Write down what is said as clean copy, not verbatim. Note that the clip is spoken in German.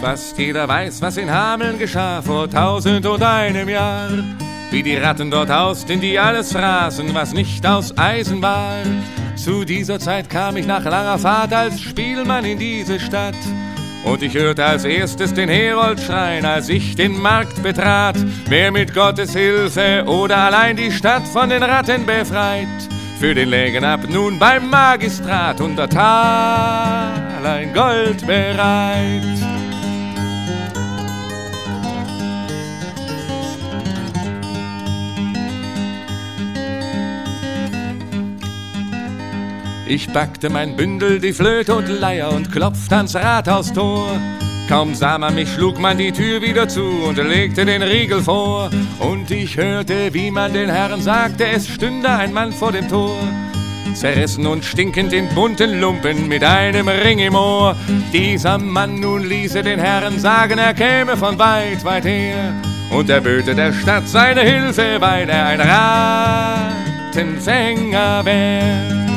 Fast jeder weiß, was in Hameln geschah vor 1001 Jahr. Wie die Ratten dort hausten, die alles fraßen, was nicht aus Eisen war. Zu dieser Zeit kam ich nach langer Fahrt als Spielmann in diese Stadt. Und ich hörte als erstes den Herold schreien, als ich den Markt betrat. Wer mit Gottes Hilfe oder allein die Stadt von den Ratten befreit, für den lägen ab nun beim Magistrat 100 Taler in Gold bereit. Ich packte mein Bündel, die Flöte und Leier und klopfte ans Rathaustor. Kaum sah man mich, schlug man die Tür wieder zu und legte den Riegel vor. Und ich hörte, wie man den Herren sagte, es stünde ein Mann vor dem Tor. Zerrissen und stinkend in bunten Lumpen mit einem Ring im Ohr. Dieser Mann nun ließe den Herren sagen, er käme von weit, weit her. Und er böte der Stadt seine Hilfe, weil er ein Rattenfänger wär.